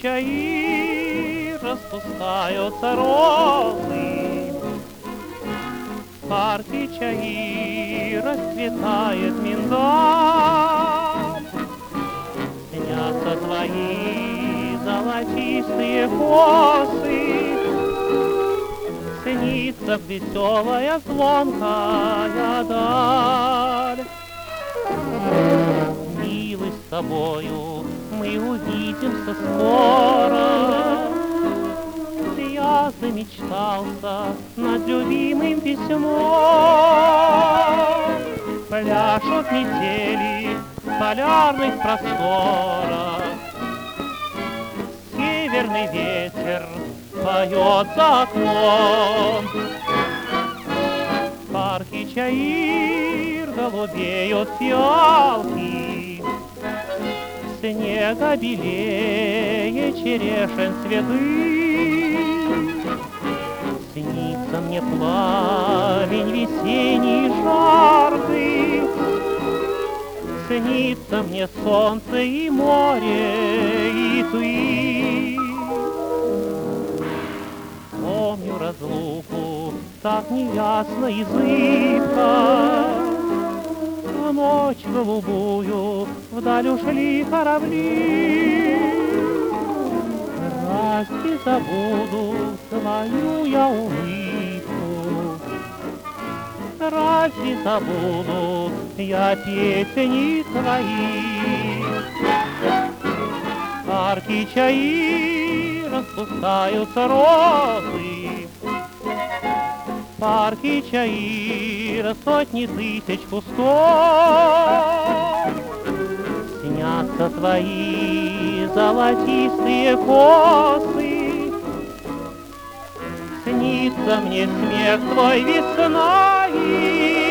Чаи распускаются розы, в парке Чаи расцветает миндаль. Снятся твои золотистые косы, снится веселая звонкая даль. Милый, с тобою мы увидимся скоро. Я замечтался над любимым письмом. Пляшут метели в полярных просторах, северный ветер поет за окном. В парке Чаир голубеют фиалки, снега белее черешен цветы. Снится мне пламень весенний жаркий, снится мне солнце и море, и ты. Помню разлуку так неясно и зыбко, в ночь голубую вдаль ушли корабли. Разве забуду твою я улыбку? Разве забуду я песни твои? В парке Чаи распускаются розы, в парке Чаира сотни тысяч кустов. Снятся твои золотистые косы, снится мне смех твой весной.